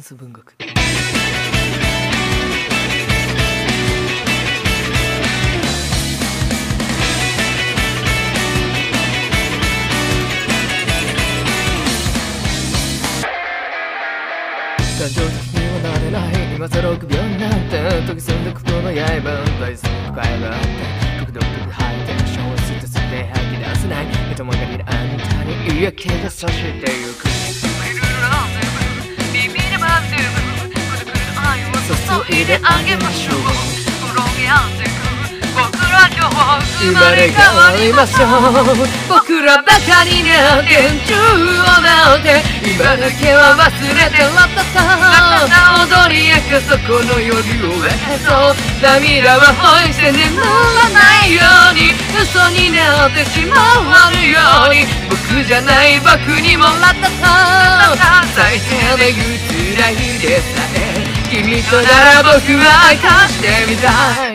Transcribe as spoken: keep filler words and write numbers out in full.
ス文学。感情的にはなれない。今さろくびょうなんて研ぎ澄んだ心の刃大好きな声があって角度的吐いて消失として吐き出せない人曲がりのあんたに嫌気がさしてゆく注いであげましょう転げ合ってく僕ら今日生まれ変わりましょう僕らバカになって宇宙をなって今だけは忘れてラタタ踊り明かそこの夜を得そう涙はホイして眠らないように嘘になってしまわぬように僕じゃない僕にもラタタ最低で言う辛いでさえ君となら僕は愛かしてみたい